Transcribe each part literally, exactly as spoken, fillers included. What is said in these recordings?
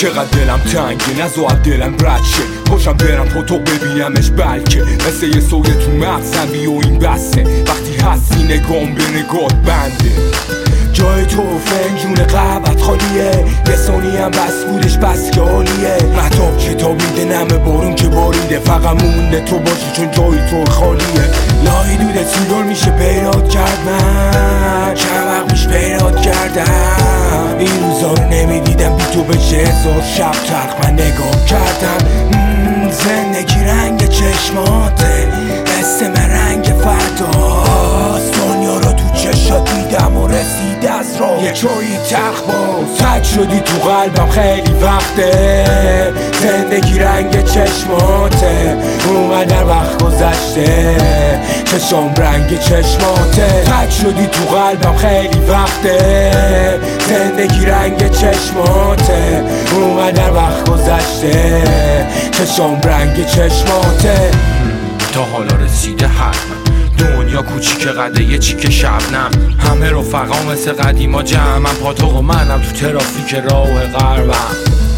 چقدر دلم تنگه نزاید دلم رد شه، پاشم برم پاتو ببینمش بلکه مثل یه سویه تو مغزم بی و این بسه، وقتی هستی نگام به نگات بنده. جای تو فنجون قهوت خالیه، یه ثانی هم بس بودش بس که عالیه. مهتاب کتابیده نمه بارون که باریده، فقط مونده تو باشی چون جای تو خالیه. لای دوده سیگار میشه پیدات کرد، من چند وقت میش پیدات کردم. این روزا رو نمیدیدم بی تو بشه هزار شب تلخ من نگاه کردم. زندگی رنگ چشماته، حس من رنگ فرداست. دنیا رو تو چشات دیدم و رسید از راه یه جایی تلخ باز. تک شدی تو قلبم خیلی وقته، زندگی رنگ چشماته. اومدن وقت گذشته، چشم رنگ چشماته. تک شدی تو قلبم خیلی وقته، زندگی رنگ چشماته. اومدن وقت گذشته، چشم رنگ چشماته. تا حالا رسیده حتما دنیا کوچیک قده یه چیک شبنم، همه رفقا مثل قدیما جمعم. پاتوق و منم تو ترافیک راه غربم.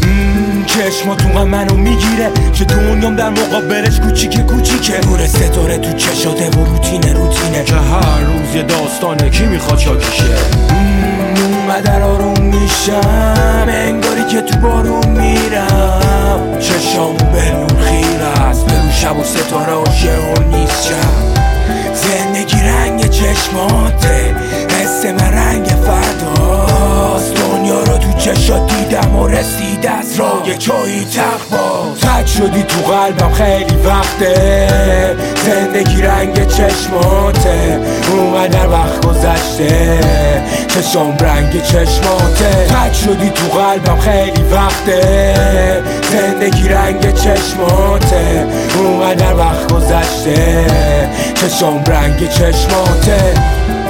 چشماتون منو میگیره که دنیام در مقابلش کوچیکه کوچیکه. نور ستاره تو چشاته و روتینه روتینه که هر روز یه داستانه کی میخواد چاکیشه. اومدن آروم میشم انگاری که تو بارون میرم. چشامو به نور خیره است، به رو شب و ستاره عاشق نیست شب. زندگی رنگ چشماته، حس من رنگ فرداست. دنیا رو تو چشات دیدم و رسید از راه یه جایی تلخ باز. تک شدی تو قلبم خیلی وقته، زندگی رنگ چشماته. اومدن وقت گذشته، چشم رنگ چشماته. تک شدی تو قلبم خیلی وقته، زندگی رنگ چشماته. اومدن وقت گذشته، چشم رنگ چشماته.